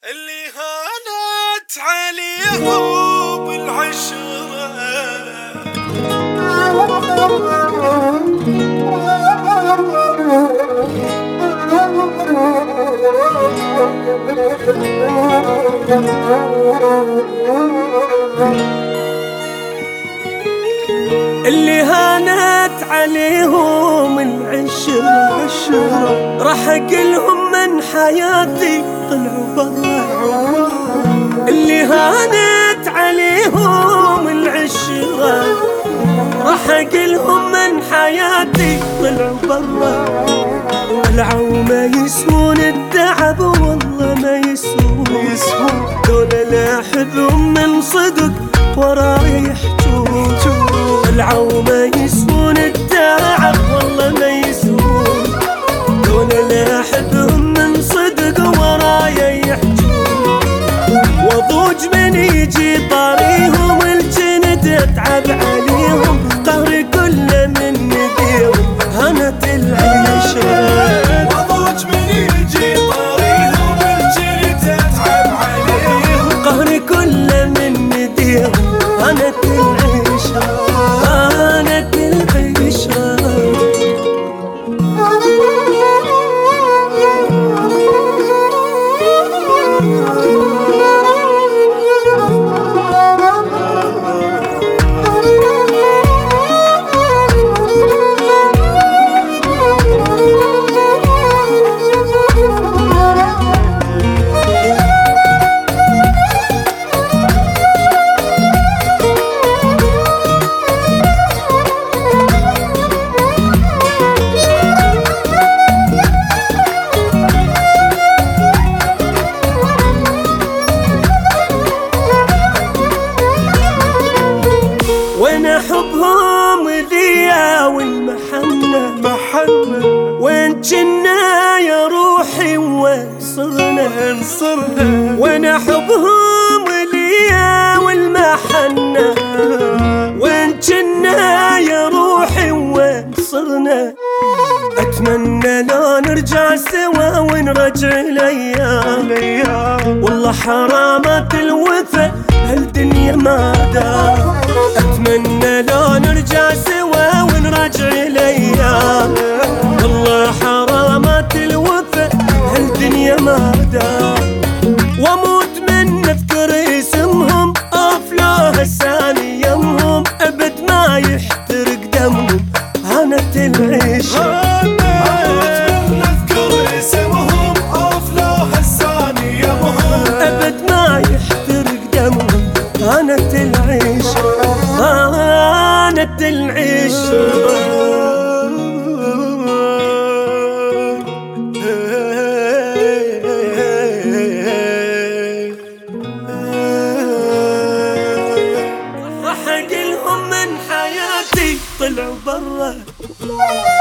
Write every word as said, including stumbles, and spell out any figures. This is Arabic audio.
اللي هانت عليهم العشرة اللي هانت عليهم العشرة راح اقلهم من حياتي طلعوا برا. اللي هانت عليهم العشرة راح اقلهم من حياتي طلعوا برا. طلعوا ما يسوون التعب والله ما يسوون، دول لا احبهم من صدق وراي يحجون. طلعوا ما يسوون التعب والله ما يسوون، دول لا احبهم من صدق وراي يحجون. وضوج من يجي طاريهم الجند اتعب عليهم، قهري كله من نديهم هانت العيشة. وضوج من يجي طاريهم الجند اتعب عليهم، قهري كله من نديهم هانت العيشة هانت العيشة. وين حبهم ذيا والمحنة محنة، وين جنا يا روحي وين صرنا انصرنا. وين حبهم ذيا والمحنة، وين جنا يا روحي وين صرنا. اتمنى لو نرجع سوا ونرجع الايام، والله حرامات الوفا هالدنيا ما دام. اتمنى لو نرجع سوا ونرجع الايام، والله حرامات الوفا هالدنيا ما دام. واموت من اذكر اسمهم افلاه الثاني يمهم، ابد ما يحترق دمهم هانت العيشة. نذكر اسمهم افلاه الثاني يمهم، ابد ما يحترق دمهم هانت العيشة هانت العيشة. راح اقلهم من حياتي طلعوا برا.